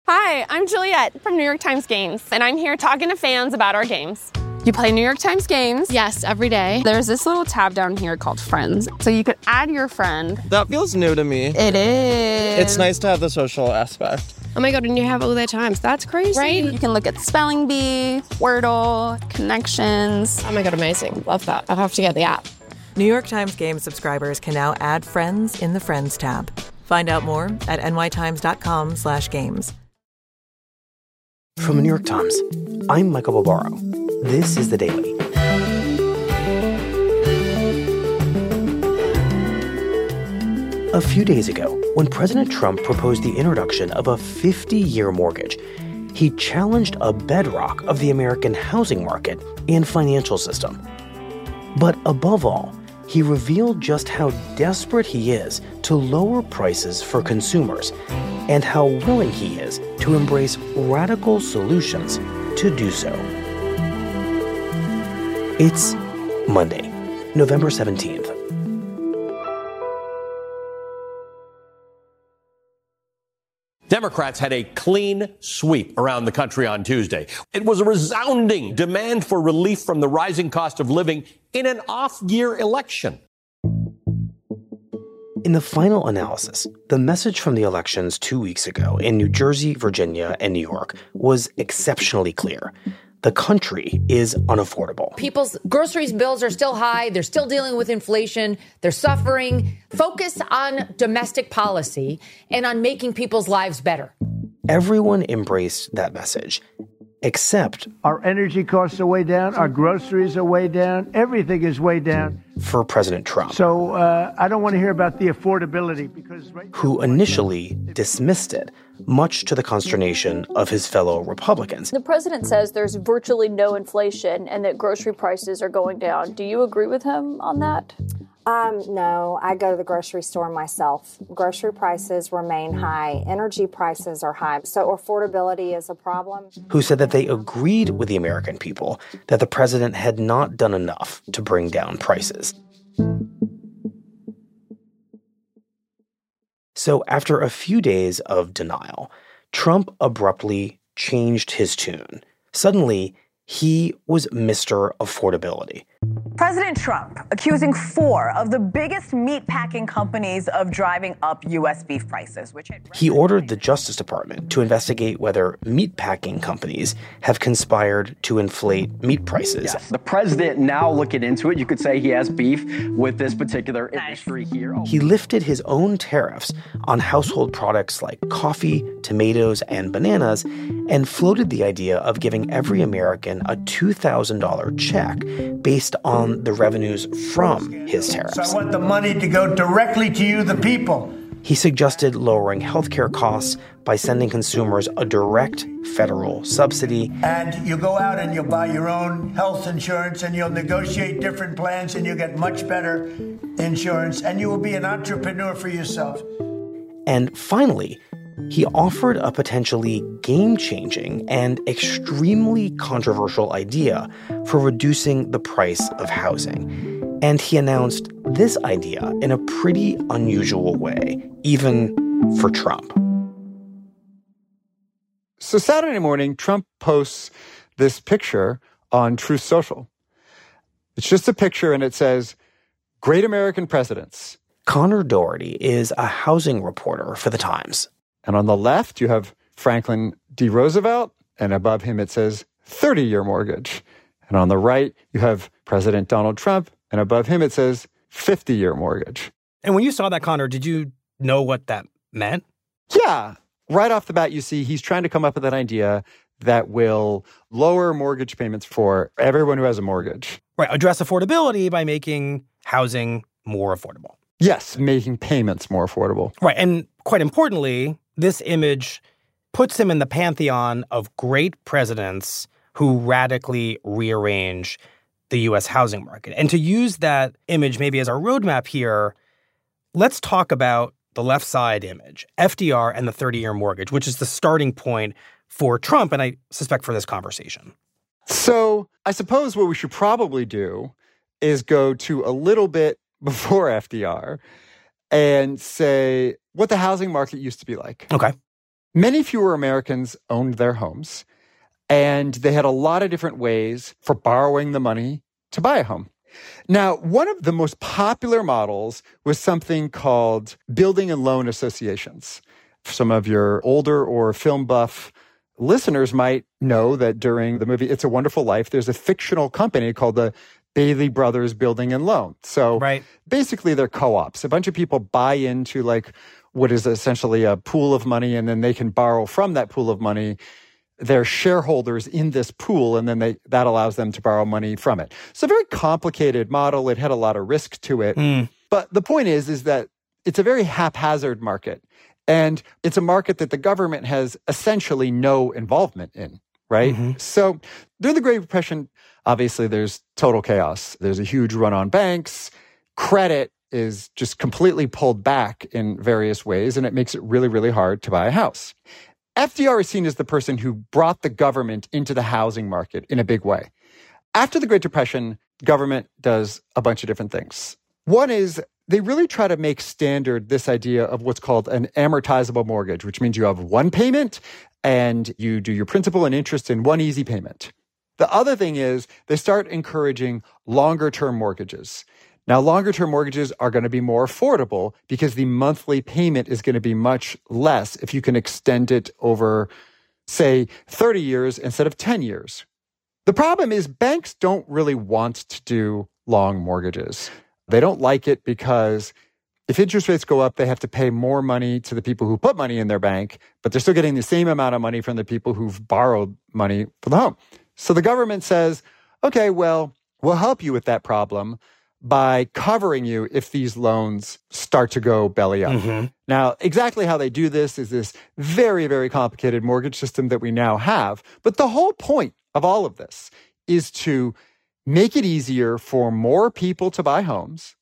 Hi, I'm Juliet from New York Times Games, and I'm here talking to fans about our games. You play New York Times Games? Yes, every day. There's this little tab down here called Friends, so you could add your friend. That feels new to me. It is. It's nice to have the social aspect. Oh my God, and you have all that times. That's crazy. Right? You can look at Spelling Bee, Wordle, connections. Oh my God, amazing. Love that. I'll have to get the app. New York Times Game subscribers can now add friends in the Friends tab. Find out more at nytimes.com/games. From the New York Times, I'm Michael Barbaro. This is The Daily. A few days ago, when President Trump proposed the introduction of a 50-year mortgage, he challenged a bedrock of the American housing market and financial system. But above all, he revealed just how desperate he is to lower prices for consumers and how willing he is to embrace radical solutions to do so. It's Monday, November 17th. Democrats had a clean sweep around the country on Tuesday. It was a resounding demand for relief from the rising cost of living in an off-year election. In the final analysis, the message from the elections 2 weeks ago in New Jersey, Virginia, and New York was exceptionally clear. The country is unaffordable. People's groceries bills are still high. They're still dealing with inflation. They're suffering. Focus on domestic policy and on making people's lives better. Everyone embraced that message, except our energy costs are way down. Our groceries are way down. Everything is way down. For President Trump. So I don't want to hear about the affordability because who initially dismissed it, much to the consternation of his fellow Republicans. The president says there's virtually no inflation and that grocery prices are going down. Do you agree with him on that? No, I go to the grocery store myself. Grocery prices remain high. Energy prices are high. So affordability is a problem. Who said that they agreed with the American people that the president had not done enough to bring down prices. So after a few days of denial, Trump abruptly changed his tune. Suddenly, he was Mr. Affordability. President Trump accusing 4 of the biggest meatpacking companies of driving up U.S. beef prices. He ordered the Justice Department to investigate whether meatpacking companies have conspired to inflate meat prices. Yes, the president now looking into it. You could say he has beef with this particular industry here. He lifted his own tariffs on household products like coffee, tomatoes, and bananas, and floated the idea of giving every American a $2,000 check based on the revenues from his tariffs. So I want the money to go directly to you, the people. He suggested lowering healthcare costs by sending consumers a direct federal subsidy. And you go out and you'll buy your own health insurance and you'll negotiate different plans and you'll get much better insurance and you will be an entrepreneur for yourself. And finally, he offered a potentially game-changing and extremely controversial idea for reducing the price of housing. And he announced this idea in a pretty unusual way, even for Trump. So Saturday morning, Trump posts this picture on Truth Social. It's just a picture, and it says, "Great American Presidents." Connor Doherty is a housing reporter for The Times. And on the left, you have Franklin D. Roosevelt, and above him it says 30-year mortgage. And on the right, you have President Donald Trump, and above him it says 50-year mortgage. And when you saw that, Connor, did you know what that meant? Yeah. Right off the bat, you see he's trying to come up with an idea that will lower mortgage payments for everyone who has a mortgage. Right. Address affordability by making housing more affordable. Yes, making payments more affordable. Right. And quite importantly, this image puts him in the pantheon of great presidents who radically rearrange the U.S. housing market. And to use that image maybe as our roadmap here, let's talk about the left side image, FDR and the 30-year mortgage, which is the starting point for Trump, and I suspect for this conversation. So I suppose what we should probably do is go to a little bit before FDR and say what the housing market used to be like. Okay. many fewer Americans owned their homes, and they had a lot of different ways for borrowing the money to buy a home. Now, one of the most popular models was something called building and loan associations. Some of your older or film buff listeners might know that during the movie It's a Wonderful Life, there's a fictional company called the Bailey Brothers Building and Loan. So basically they're co-ops. A bunch of people buy into like what is essentially a pool of money, and then they can borrow from that pool of money. They're shareholders in this pool, and then that allows them to borrow money from it. It's a very complicated model. It had a lot of risk to it. But the point is that it's a very haphazard market. And it's a market that the government has essentially no involvement in, right? So during the Great Depression, obviously there's total chaos. There's a huge run on banks. Credit is just completely pulled back in various ways, and it makes it really, really hard to buy a house. FDR is seen as the person who brought the government into the housing market in a big way. After the Great Depression, government does a bunch of different things. One is they really try to make standard this idea of what's called an amortizable mortgage, which means you have one payment and you do your principal and interest in one easy payment. The other thing is they start encouraging longer-term mortgages. Now, longer-term mortgages are going to be more affordable because the monthly payment is going to be much less if you can extend it over, say, 30 years instead of 10 years. The problem is banks don't really want to do long mortgages. They don't like it because if interest rates go up, they have to pay more money to the people who put money in their bank, but they're still getting the same amount of money from the people who've borrowed money for the home. So the government says, okay, well, we'll help you with that problem by covering you if these loans start to go belly up. Now, exactly how they do this is this very, very complicated mortgage system that we now have. But the whole point of all of this is to make it easier for more people to buy homes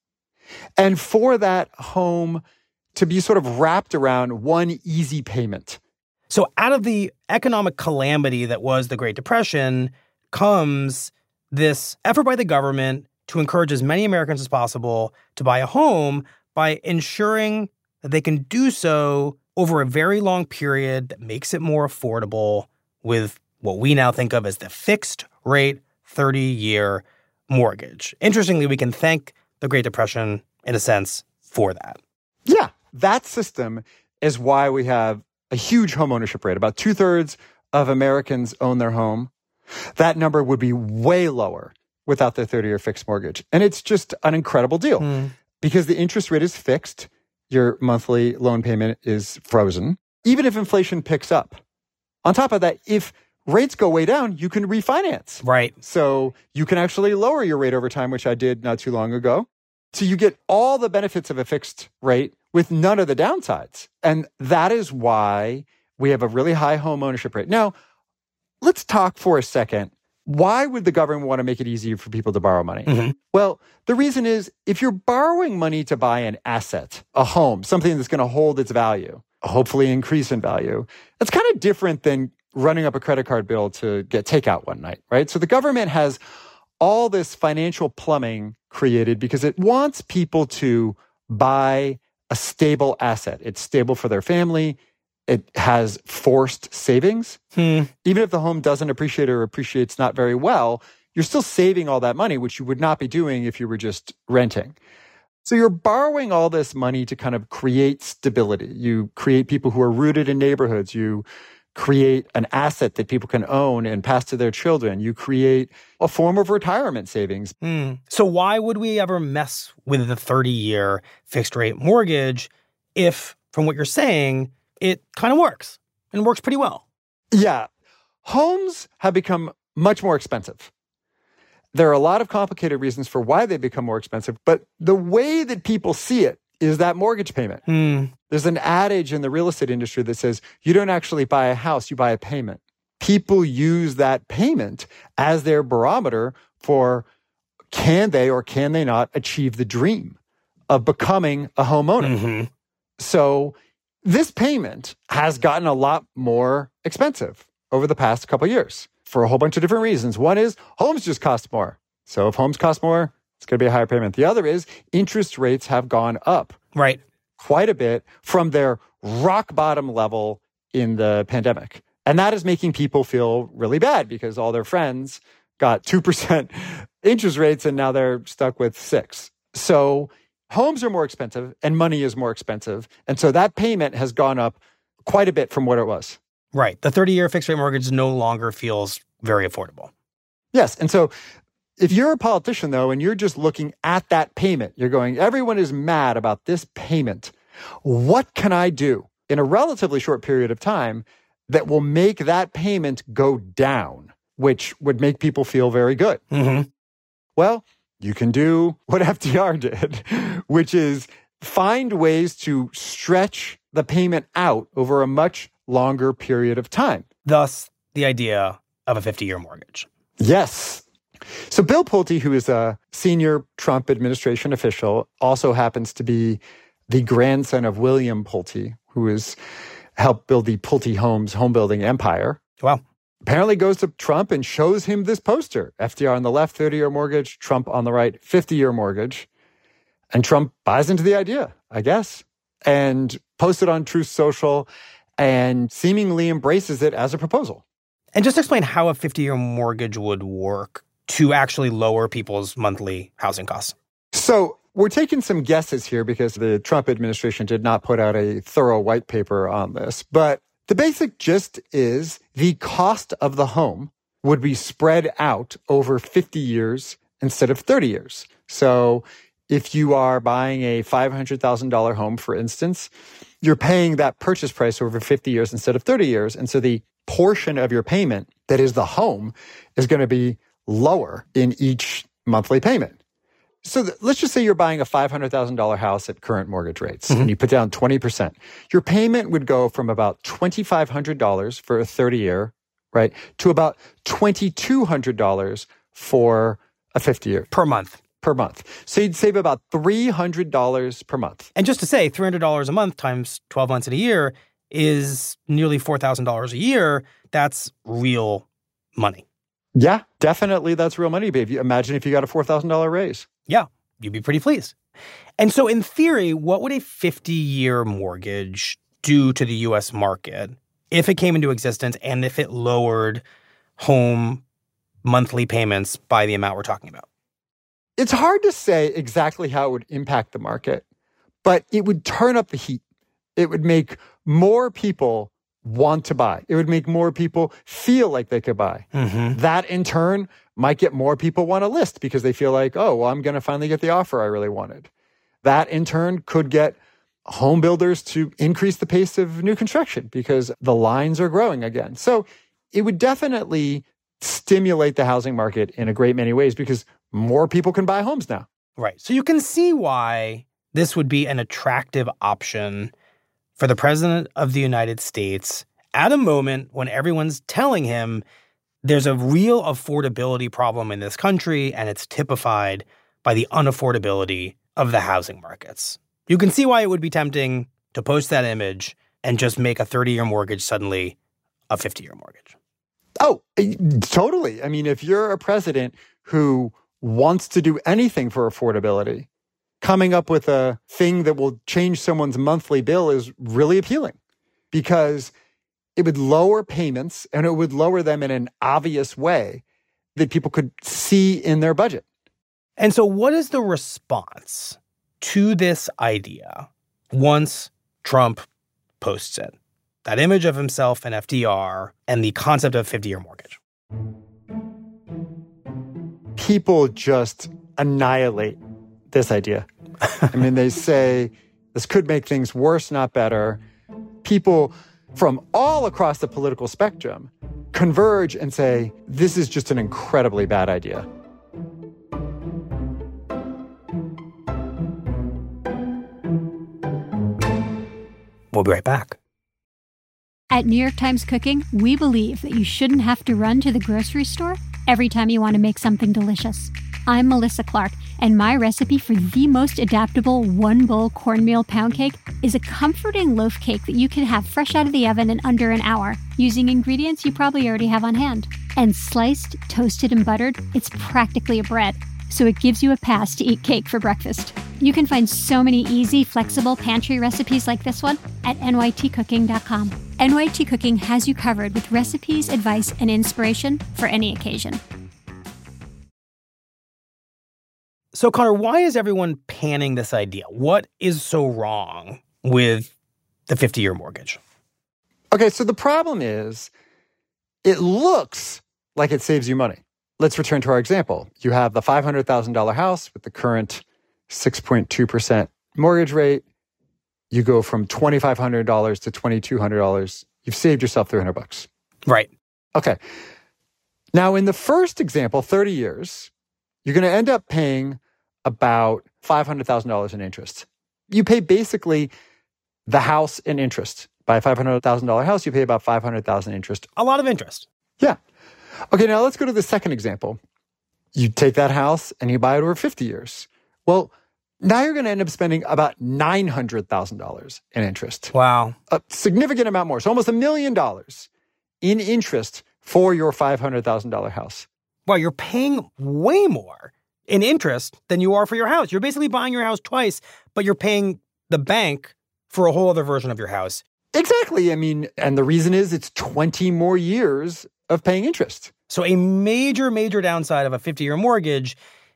and for that home to be sort of wrapped around one easy payment. So out of the economic calamity that was the Great Depression comes this effort by the government to encourage as many Americans as possible to buy a home by ensuring that they can do so over a very long period that makes it more affordable with what we now think of as the fixed rate 30-year mortgage. Interestingly, we can thank the Great Depression, in a sense, for that. Yeah, that system is why we have a huge home ownership rate. About 2/3 of Americans own their home. That number would be way lower without the 30-year fixed mortgage. And it's just an incredible deal because the interest rate is fixed. Your monthly loan payment is frozen, even if inflation picks up. On top of that, if rates go way down, you can refinance. Right. So you can actually lower your rate over time, which I did not too long ago. So you get all the benefits of a fixed rate with none of the downsides. And that is why we have a really high home ownership rate. Now, let's talk for a second. Why would the government want to make it easier for people to borrow money? Well, the reason is if you're borrowing money to buy an asset, a home, something that's going to hold its value, hopefully increase in value, that's kind of different than running up a credit card bill to get takeout one night, right? So the government has all this financial plumbing created because it wants people to buy a stable asset. It's stable for their family. It has forced savings. Even if the home doesn't appreciate or appreciates not very well, you're still saving all that money, which you would not be doing if you were just renting. So you're borrowing all this money to kind of create stability. You create people who are rooted in neighborhoods. You create an asset that people can own and pass to their children. You create a form of retirement savings. So why would we ever mess with the 30-year fixed rate mortgage if, from what you're saying, it kind of works and works pretty well? Yeah. Homes have become much more expensive. There are a lot of complicated reasons for why they become more expensive, but the way that people see it is that mortgage payment. There's an adage in the real estate industry that says, you don't actually buy a house, you buy a payment. People use that payment as their barometer for can they or can they not achieve the dream of becoming a homeowner. So this payment has gotten a lot more expensive over the past couple of years for a whole bunch of different reasons. One is homes just cost more. So if homes cost more, it's going to be a higher payment. The other is interest rates have gone up. Right. Quite a bit from their rock bottom level in the pandemic. And that is making people feel really bad because all their friends got 2% interest rates and now they're stuck with 6%. So homes are more expensive and money is more expensive. And so that payment has gone up quite a bit from what it was. Right. The 30-year fixed rate mortgage no longer feels very affordable. Yes. And so if you're a politician, though, and you're just looking at that payment, you're going, everyone is mad about this payment. What can I do in a relatively short period of time that will make that payment go down, which would make people feel very good? Mm-hmm. Well, you can do what FDR did, which is find ways to stretch the payment out over a much longer period of time. Thus, the idea of a 50-year mortgage. Yes. So Bill Pulte, who is a senior Trump administration official, also happens to be the grandson of William Pulte, who has helped build the Pulte Homes home building empire. Wow. Apparently goes to Trump and shows him this poster. FDR on the left, 30-year mortgage. Trump on the right, 50-year mortgage. And Trump buys into the idea, I guess, and posts it on Truth Social and seemingly embraces it as a proposal. And just explain how a 50-year mortgage would work to actually lower people's monthly housing costs. So we're taking some guesses here because the Trump administration did not put out a thorough white paper on this. But the basic gist is the cost of the home would be spread out over 50 years instead of 30 years. So if you are buying a $500,000 home, for instance, you're paying that purchase price over 50 years instead of 30 years. And so the portion of your payment that is the home is going to be lower in each monthly payment. So let's just say you're buying a $500,000 house at current mortgage rates, and you put down 20%. Your payment would go from about $2,500 for a 30-year, right, to about $2,200 for a 50-year. Per month. Per month. So you'd save about $300 per month. And just to say, $300 a month times 12 months in a year is nearly $4,000 a year. That's real money. Yeah, definitely that's real money, babe. Imagine if you got a $4,000 raise. Yeah, you'd be pretty pleased. And so in theory, what would a 50-year mortgage do to the U.S. market if it came into existence and if it lowered home monthly payments by the amount we're talking about? It's hard to say exactly how it would impact the market, but it would turn up the heat. It would make more people want to buy. It would make more people feel like they could buy. That, in turn, might get more people want to list because they feel like, oh, well, I'm going to finally get the offer I really wanted. That, in turn, could get home builders to increase the pace of new construction because the lines are growing again. So it would definitely stimulate the housing market in a great many ways because more people can buy homes now. Right. So you can see why this would be an attractive option for the president of the United States at a moment when everyone's telling him there's a real affordability problem in this country, and it's typified by the unaffordability of the housing markets. You can see why it would be tempting to post that image and just make a 30-year mortgage suddenly a 50-year mortgage. Oh, totally. I mean, if you're a president who wants to do anything for affordability, coming up with a thing that will change someone's monthly bill is really appealing because it would lower payments and it would lower them in an obvious way that people could see in their budget. And so what is the response to this idea once Trump posts it? That image of himself and FDR and the concept of 50-year mortgage. People just annihilate this idea. I mean, they say this could make things worse, not better. People from all across the political spectrum converge and say, this is just an incredibly bad idea. We'll be right back. At New York Times Cooking, we believe that you shouldn't have to run to the grocery store every time you want to make something delicious. I'm Melissa Clark, and my recipe for the most adaptable one-bowl cornmeal pound cake is a comforting loaf cake that you can have fresh out of the oven in under an hour, using ingredients you probably already have on hand. And sliced, toasted, and buttered, it's practically a bread, so it gives you a pass to eat cake for breakfast. You can find so many easy, flexible pantry recipes like this one at nytcooking.com. NYT Cooking has you covered with recipes, advice, and inspiration for any occasion. So, Connor, why is everyone panning this idea? What is so wrong with the 50-year mortgage? Okay, so the problem is it looks like it saves you money. Let's return to our example. You have the $500,000 house with the current 6.2% mortgage rate. You go from $2,500 to $2,200. You've saved yourself $300. Right. Okay. Now, in the first example, 30 years, you're going to end up paying about $500,000 in interest. You pay basically the house in interest. By a $500,000 house, you pay about $500,000 interest. A lot of interest. Yeah. Okay, now let's go to the second example. You take that house and you buy it over 50 years. Well, now you're going to end up spending about $900,000 in interest. Wow. A significant amount more. So almost $1 million in interest for your $500,000 house. Wow, you're paying way more in interest than you are for your house. You're basically buying your house twice, but you're paying the bank for a whole other version of your house. Exactly. I mean, and the reason is it's 20 more years of paying interest. So a major, major downside of a 50-year mortgage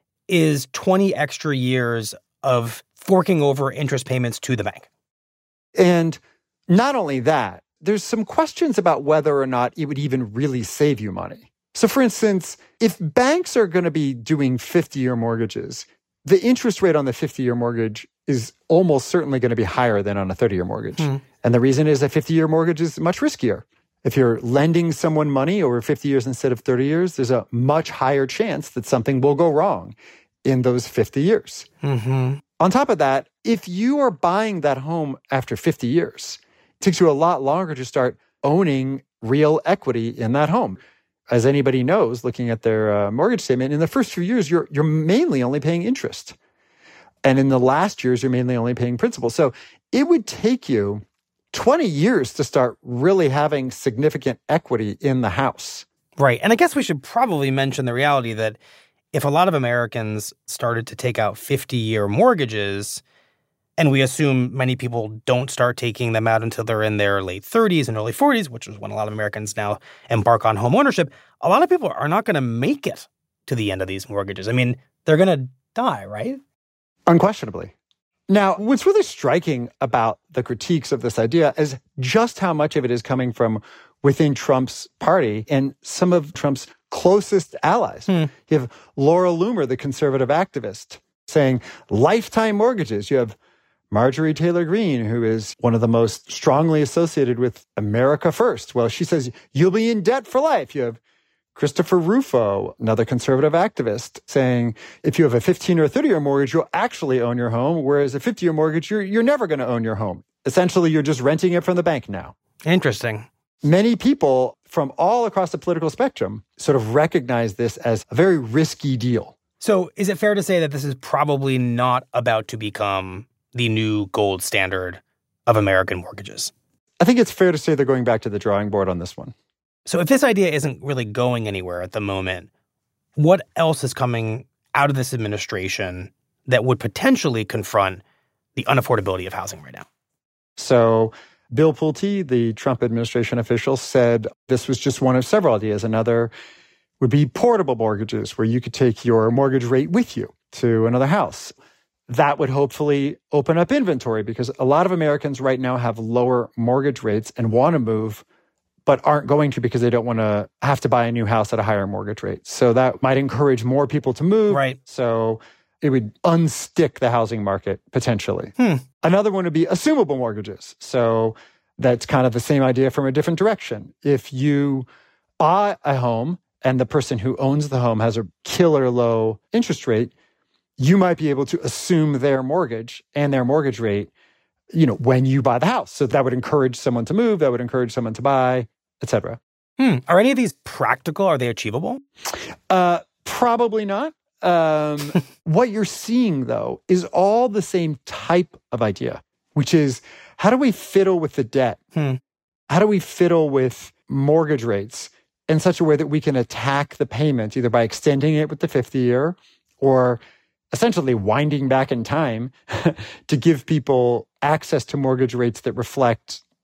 is 20 extra years of forking over interest payments to the bank. And not only that, there's some questions about whether or not it would even really save you money. So for instance, if banks are going to be doing 50-year mortgages, the interest rate on the 50-year mortgage is almost certainly going to be higher than on a 30-year mortgage. And the reason is a 50-year mortgage is much riskier. If you're lending someone money over 50 years instead of 30 years, there's a much higher chance that something will go wrong in those 50 years. Mm-hmm. On top of that, if you are buying that home after 50 years, it takes you a lot longer to start owning real equity in that home. As anybody knows, looking at their mortgage statement, in the first few years, you're mainly only paying interest. And in the last years, you're mainly only paying principal. So it would take you 20 years to start really having significant equity in the house. Right. And I guess we should probably mention the reality that if a lot of Americans started to take out 50-year mortgages, and we assume many people don't start taking them out until they're in their late 30s and early 40s, which is when a lot of Americans now embark on home ownership, a lot of people are not going to make it to the end of these mortgages. I mean, they're going to die, right? Unquestionably. Now, what's really striking about the critiques of this idea is just how much of it is coming from within Trump's party and some of Trump's closest allies. You have Laura Loomer, the conservative activist, saying lifetime mortgages. You have Marjorie Taylor Greene, who is one of the most strongly associated with America First. Well, she says you'll be in debt for life. You have Christopher Rufo, another conservative activist, saying if you have a 15 or 30-year mortgage, you'll actually own your home, whereas a 50-year mortgage, you're never going to own your home. Essentially, you're just renting it from the bank now. Interesting. Many people from all across the political spectrum sort of recognize this as a very risky deal. So is it fair to say that this is probably not about to become the new gold standard of American mortgages? I think it's fair to say they're going back to the drawing board on this one. So if this idea isn't really going anywhere at the moment, what else is coming out of this administration that would potentially confront the unaffordability of housing right now? So Bill Pulte, the Trump administration official, said this was just one of several ideas. Another would be portable mortgages, where you could take your mortgage rate with you to another house. That would hopefully open up inventory because a lot of Americans right now have lower mortgage rates and want to move, but aren't going to because they don't want to have to buy a new house at a higher mortgage rate. So that might encourage more people to move. Right. So it would unstick the housing market potentially. Another one would be assumable mortgages. So that's kind of the same idea from a different direction. If you buy a home and the person who owns the home has a killer low interest rate, you might be able to assume their mortgage and their mortgage rate, when you buy the house. So that would encourage someone to move, that would encourage someone to buy, et cetera. Are any of these practical? Are they achievable? Probably not. What you're seeing, though, is all the same type of idea, which is how do we fiddle with the debt? How do we fiddle with mortgage rates in such a way that we can attack the payment, either by extending it with the 50-year or essentially winding back in time to give people access to mortgage rates that reflect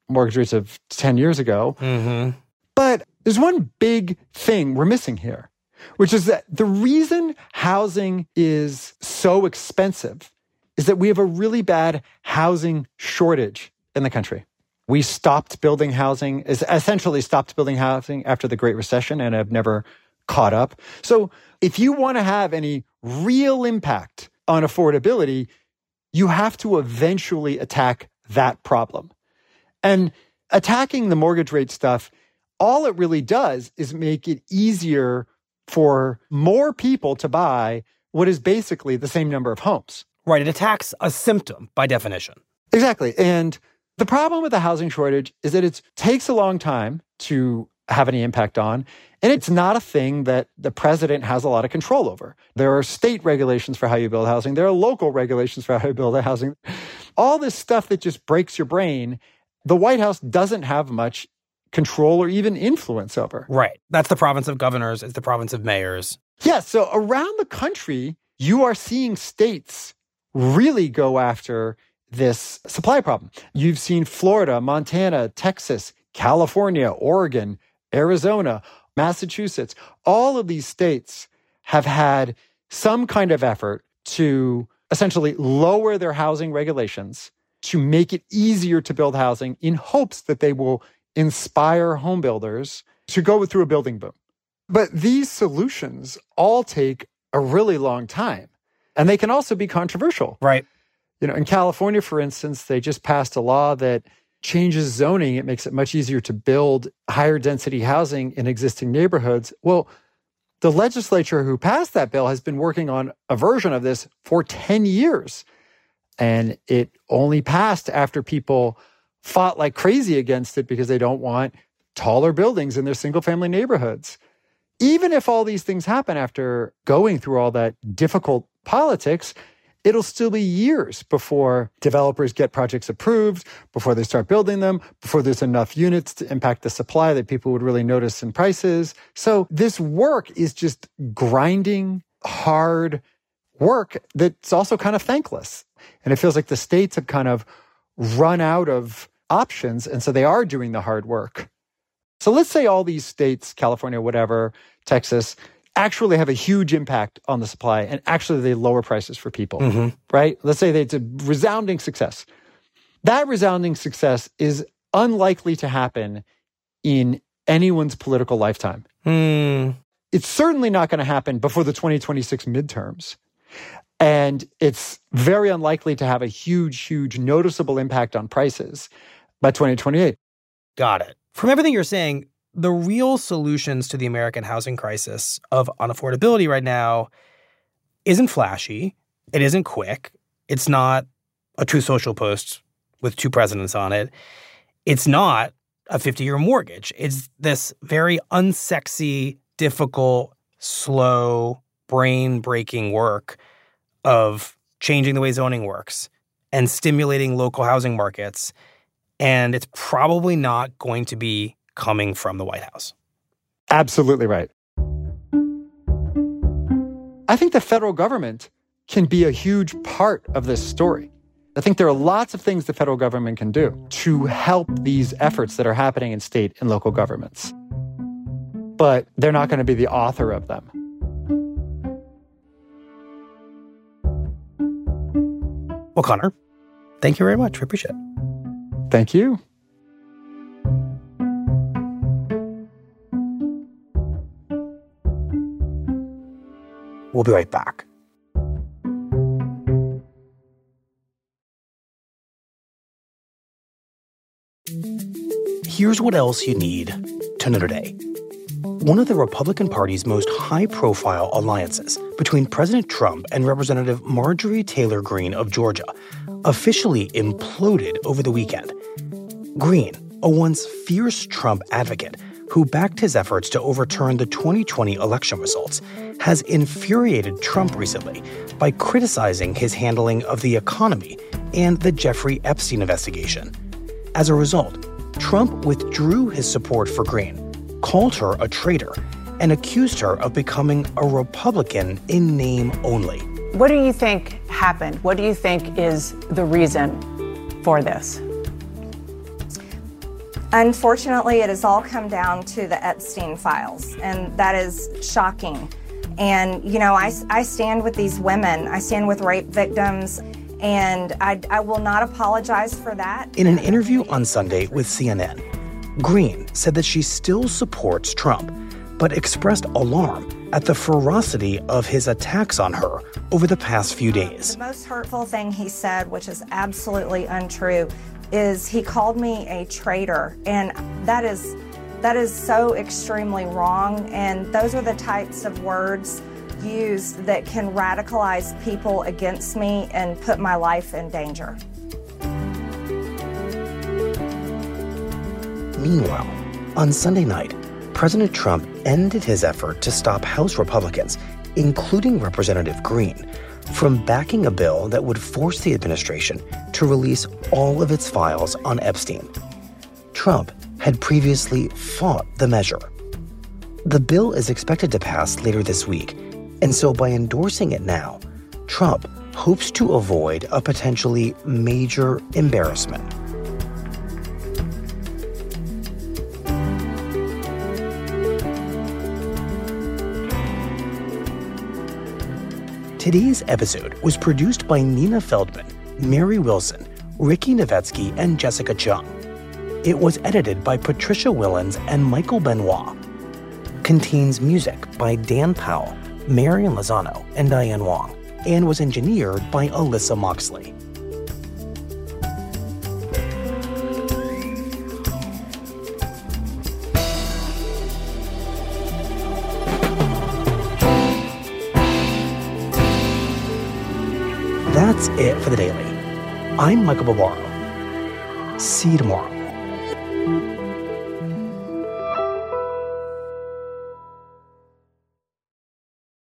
mortgage rates of 10 years ago. Mm-hmm. But there's one big thing we're missing here, which is that the reason housing is so expensive is that we have a really bad housing shortage in the country. We stopped building housing, essentially stopped building housing after the Great Recession and have never caught up. So if you want to have any real impact on affordability, you have to eventually attack that problem. And attacking the mortgage rate stuff, all it really does is make it easier for more people to buy what is basically the same number of homes. Right. It attacks a symptom by definition. Exactly. And the problem with the housing shortage is that it takes a long time to have any impact on, and it's not a thing that the president has a lot of control over. There are state regulations for how you build housing. There are local regulations for how you build housing. All this stuff that just breaks your brain, the White House doesn't have much control or even influence over. Right. That's the province of governors. It's the province of mayors. Yeah. So around the country, you are seeing states really go after this supply problem. You've seen Florida, Montana, Texas, California, Oregon, Arizona, Massachusetts. All of these states have had some kind of effort to essentially lower their housing regulations to make it easier to build housing in hopes that they will inspire home builders to go through a building boom. But these solutions all take a really long time, and they can also be controversial. Right. You know, in California, for instance, they just passed a law that changes zoning. It makes it much easier to build higher density housing in existing neighborhoods. Well, the legislature who passed that bill has been working on a version of this for 10 years. And it only passed after people fought like crazy against it because they don't want taller buildings in their single-family neighborhoods. Even if all these things happen after going through all that difficult politics, it'll still be years before developers get projects approved, before they start building them, before there's enough units to impact the supply that people would really notice in prices. So this work is just grinding, hard work that's also kind of thankless. And it feels like the states have kind of run out of options, and so they are doing the hard work. So let's say all these states, California, whatever, Texas, actually have a huge impact on the supply, and actually they lower prices for people, right? Let's say that it's a resounding success. That resounding success is unlikely to happen in anyone's political lifetime. It's certainly not going to happen before the 2026 midterms. And it's very unlikely to have a huge noticeable impact on prices by 2028. Got it. From everything you're saying, the real solutions to the American housing crisis of unaffordability right now isn't flashy. It isn't quick. It's not a Truth Social post with two presidents on it. It's not a 50-year mortgage. It's this very unsexy, difficult, slow, brain-breaking work of changing the way zoning works and stimulating local housing markets. And it's probably not going to be coming from the White House. Absolutely right. I think the federal government can be a huge part of this story. I think there are lots of things the federal government can do to help these efforts that are happening in state and local governments. But they're not going to be the author of them. Well, Connor, thank you very much. We appreciate it. Thank you. We'll be right back. Here's what else you need to know today. One of the Republican Party's most high-profile alliances between President Trump and Representative Marjorie Taylor Greene of Georgia officially imploded over the weekend. Greene, a once fierce Trump advocate who backed his efforts to overturn the 2020 election results, has infuriated Trump recently by criticizing his handling of the economy and the Jeffrey Epstein investigation. As a result, Trump withdrew his support for Greene, called her a traitor, and accused her of becoming a Republican in name only. What do you think happened? What do you think is the reason for this? Unfortunately, it has all come down to the Epstein files, and that is shocking. And, you know, I stand with these women. I stand with rape victims, and I will not apologize for that. In an interview on Sunday with CNN, Greene said that she still supports Trump, but expressed alarm at the ferocity of his attacks on her over the past few days. The most hurtful thing he said, which is absolutely untrue, is he called me a traitor, and that is so extremely wrong, and those are the types of words used that can radicalize people against me and put my life in danger. Meanwhile, on Sunday night, President Trump ended his effort to stop House Republicans, including Representative Greene, from backing a bill that would force the administration to release all of its files on Epstein. Trump had previously fought the measure. The bill is expected to pass later this week, and so by endorsing it now, Trump hopes to avoid a potentially major embarrassment. Today's episode was produced by Nina Feldman, Mary Wilson, Ricky Novetsky, and Jessica Chung. It was edited by Patricia Willens and Michael Benoit. Contains music by Dan Powell, Marian Lozano, and Diane Wong, and was engineered by Alyssa Moxley. That's it for The Daily. I'm Michael Barbaro. See you tomorrow.